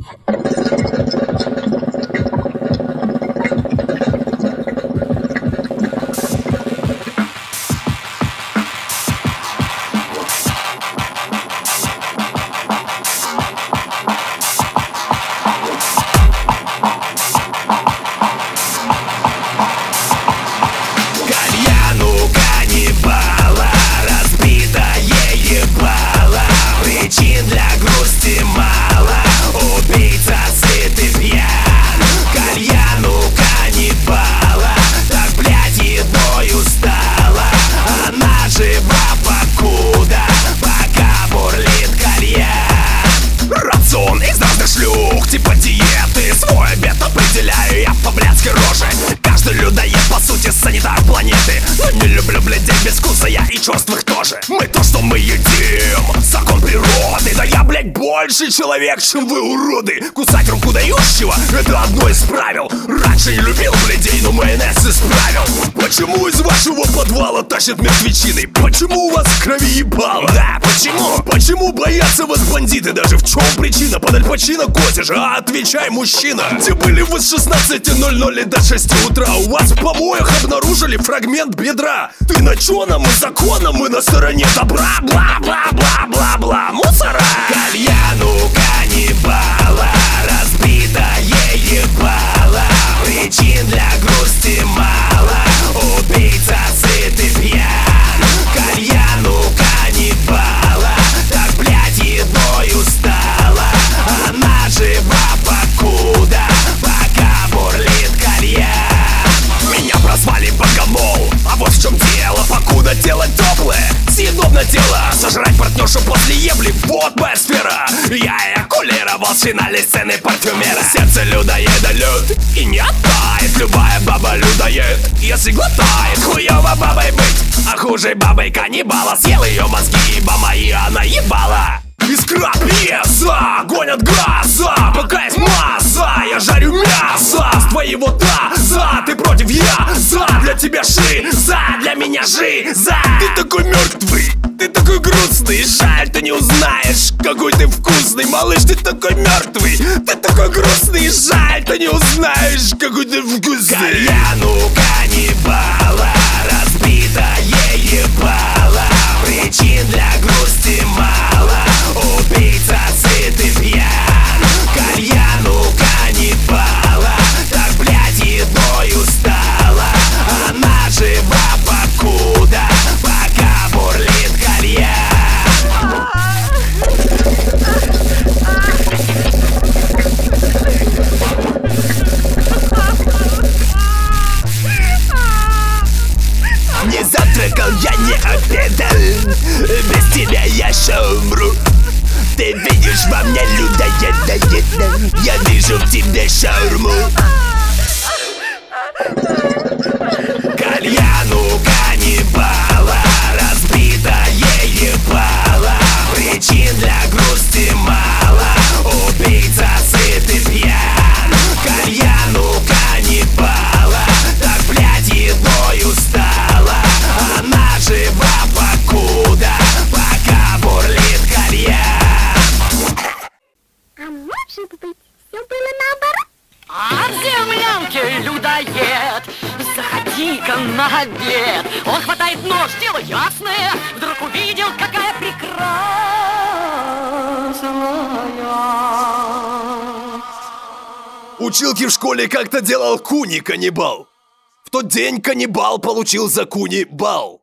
Причин для грусти мало, убийца сыт и пьян. Кальяну каннибала, так блядь едой устала. Она жива покуда, пока бурлит кальян. Рацион из разных шлюх, типа диеты. Свой обед определяю я по блядской роже. Каждый людоед по сути санитар планеты. Но не люблю блядей без вкуса я и черствых тоже. Мы то, что мы едим, закон природы. Да я, блядь, больше человек, чем вы, уроды. Кусать руку дающего — это одно из правил. Раньше не любил блядей, но майонез исправил. Почему из вашего подвала тащат мертвечиной? Почему у вас в крови ебало? Да, почему? Почему боятся вас бандиты? Даже в чем причина? Под Аль Пачино косишь, а отвечай, мужчина. Где были вы с 16:00 и до 6 утра? У вас в помоях обнаружили фрагмент бедра. Ты на чёном и законом, мы на стороне добра. Бла-бла-бла-бла-бла, мусора. Кальяну каннибала, разбитое ебало. Причин для грусти мало, убийца сыт и пьян. Кальяну каннибала, так блядь едой устала. Она жива покуда, пока бурлит кальян. Меня прозвали богомол, а вот в чем дело. Покуда тело теплое, съедобно тело. Сожрать партнершу после ебли, вот моя сфера. Я эякулировал с финальной сцены парфюмера. Сердце людоеда лют и не оттает. Любая баба людоед, если глотает. Хуёво бабой быть, а хуже бабой каннибала. Съел ее мозги, ибо мои она ебала. Искра пьеса, гонят газа, пока есть масса. Я жарю мясо с твоего таза. Ты против, я за, для тебя шиза, для меня жиза. Ты такой мертвый, ты такой грустный. Жаль, ты не узнаешь, какой ты вкусный. Малыш, ты такой мертвый, ты такой грустный. Жаль, ты не узнаешь, какой ты вкусный. Кальяну каннибала, разбитое ебало. Причин для грусти мало, убийца сыт и пьян. Кальяну каннибала, так блядь едой устала. Она жива покуда, пока бурлит кальян. Не завтракал, я не обедал. Без тебя я еще умру. Ты видишь во мне людоеда. Я вижу в тебе шаурму. Кальяну каннибала, разбитое ебало. Причин для грусти мало, убийца сыт и пьян. Кальяну каннибала, так блядь едой устала. Она жива покуда, пока бурлит кальян. А может быть, все было наоборот? А в землянке людоед, заходи-ка на обед. Он хватает нож, дело ясное, вдруг увидел, какая прекрасная. Училки в школе как-то делал куни каннибал. В тот день каннибал получил за куни бал.